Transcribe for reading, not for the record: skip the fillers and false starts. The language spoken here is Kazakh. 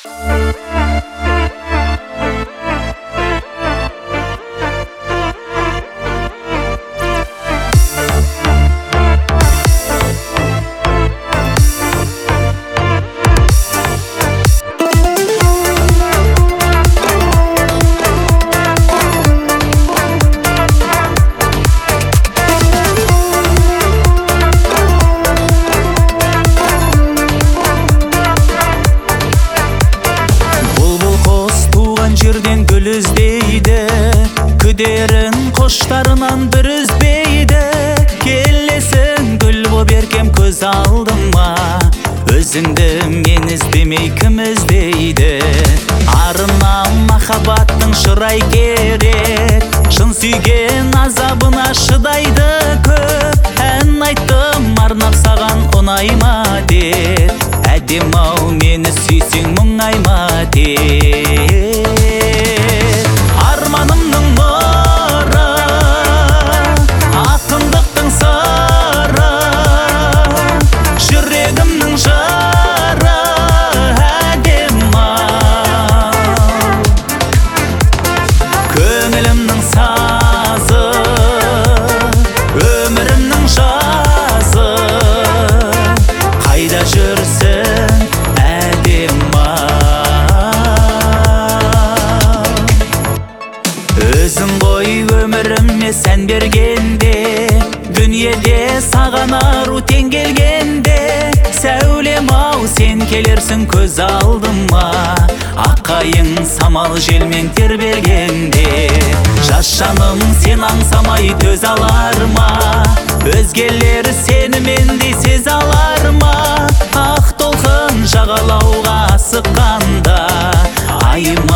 Жерден гүл іздейді, күдерін қоштарынан бір үзбейді. Келесің гүл боп еркем көз алдыма, өзіңді мен іздемей кім іздейді? Арына махаббаттың шырай керек, шын сүйген азабына шыдайды көп. Ән айттым арнап саған ұнайма деп, әдем-ау мені сүйсең мұңайма деп. Арманымның нұры, ақындықтың сыры, жүрегімнің жыры, әдем-ау көңілімнің сазы, өмірімнің жазы, қайда жүрсің өзің ғой өміріме сән бергенде, дүниеде саған ару тең келгенде. Сәулем-ау сен келерсің көз алдыма, аққайың самал желмен тербелгенде. Жас жаным сен аңсамай төз алар ма, өзгелер сені мендей сез алар ма? Ақ толқын жағалауға асыққанда, айым